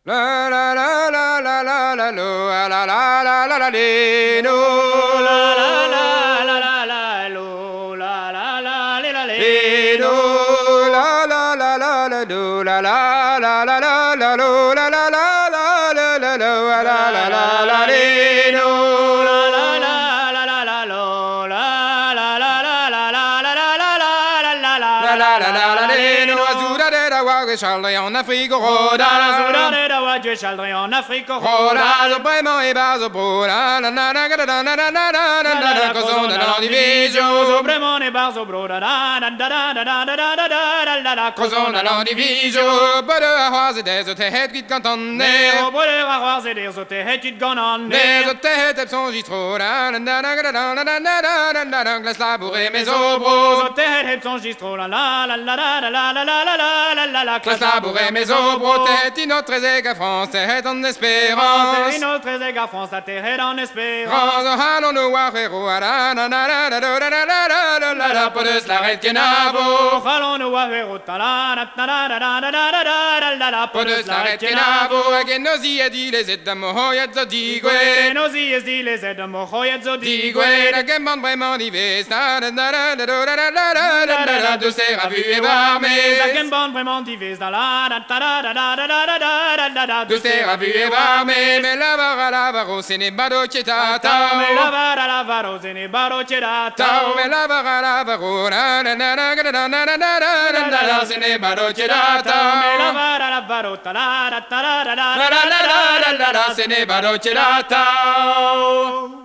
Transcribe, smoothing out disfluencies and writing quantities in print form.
La la la la la la la lo la la la la la la no la la la la la la lo la la la la la no la la la la la do la la la la la la lo la la la la la la lo la la la la la no la la la la la la lo la la la la la la la la la la la la la la la la no azura de la wa Charles en Afrique roda azura de la wa Charles en Afrique roda vraiment et bas pour la la la la la la la la la cause de la division vraiment et bas bro da da da da da da da da da da cause de la division pas de avoir des têtes qui cantonne pas de avoir des têtes qui gonnent les têtes sont juste trop la la la la la la la la glace labourée mes obros les têtes sont juste trop la la la la la la la la la la la glace labourée mes obros tête notre éga France tête en espérance notre éga France la terre en espérance allons nous voir héros la la la la la la la la pas de s'arrête que navo allons nous voir héros la la la la la la la la pas de s'arrête que navo que nos y a dit les aides mohoyat zodigwe nos y a dit les aides mohoyat zodigwe la gamme vraiment divers la la la la la la la de ces revues et voir mais la gamme vraiment divers la la la la la la la de ces revues et voir mais la barra la barro c'est ne bado chetata mais la barro c'est ne bado chetata mais la barra la barro la la la la la la la c'est ne bado chetata mais la barro la la la la la la la la la c'est ne bado chetata